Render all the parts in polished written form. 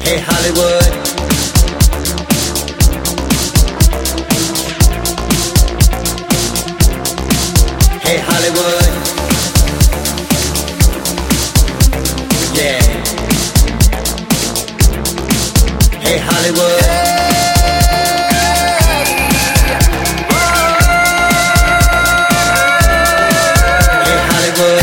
Hey Hollywood. Hey Hollywood. Yeah. Hey Hollywood. Hey Hollywood.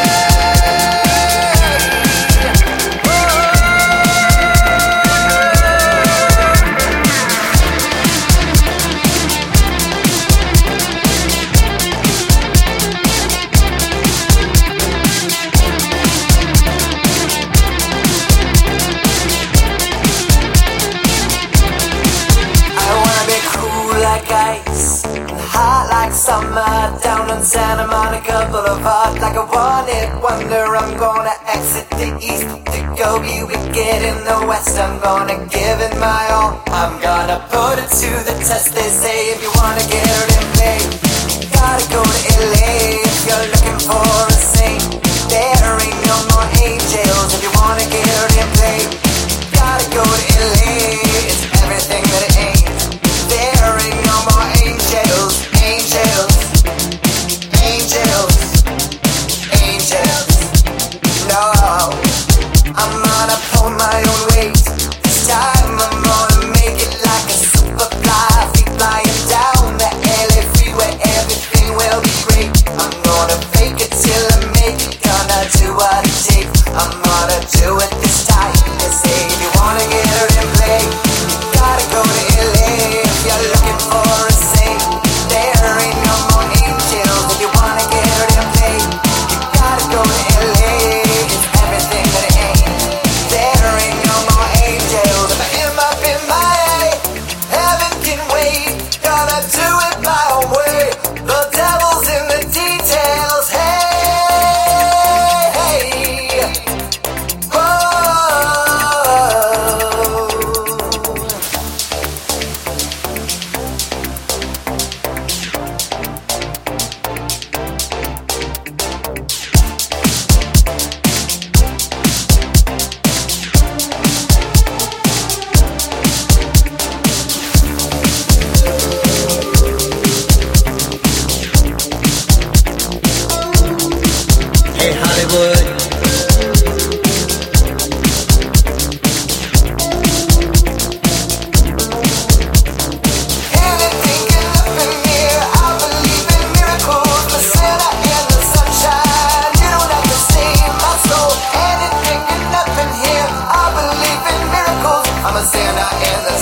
Like ice, hot like summer, down on Santa Monica Boulevard. Like a one-hit wonder, I'm gonna exit the east to go be wicked in the west. I'm gonna give it my all, I'm gonna put it to the test. They say if you wanna get it in play, you gotta go to LA. If you're looking for a saint, there ain't no more angels. If you wanna get it in play, you gotta go to LA. It's everything that it ain't. There ain't no more angels, angels, angels, angels. No, I'm gonna pull my own weight. This time I'm gonna make it like a superfly, free flying down the LA freeway. Everything will be great. I'm gonna fake it till I make it. Gonna do what it takes. I'm gonna do it this time. They say if you wanna get her in play, you gotta go to LA. You're looking for a saint, there ain't no more angels. If you wanna get her in play, you gotta go to LA. It's everything that it ain't. There ain't no more angels. If I am up in my heaven can wait. Gonna do it my own way. The devil's in the details. Hey, hey, whoa. Hey Hollywood. Anything can happen here. I believe in miracles. The Santa and the sunshine. You don't have to save my soul. Anything can happen here. I believe in miracles. I'm a Santa and the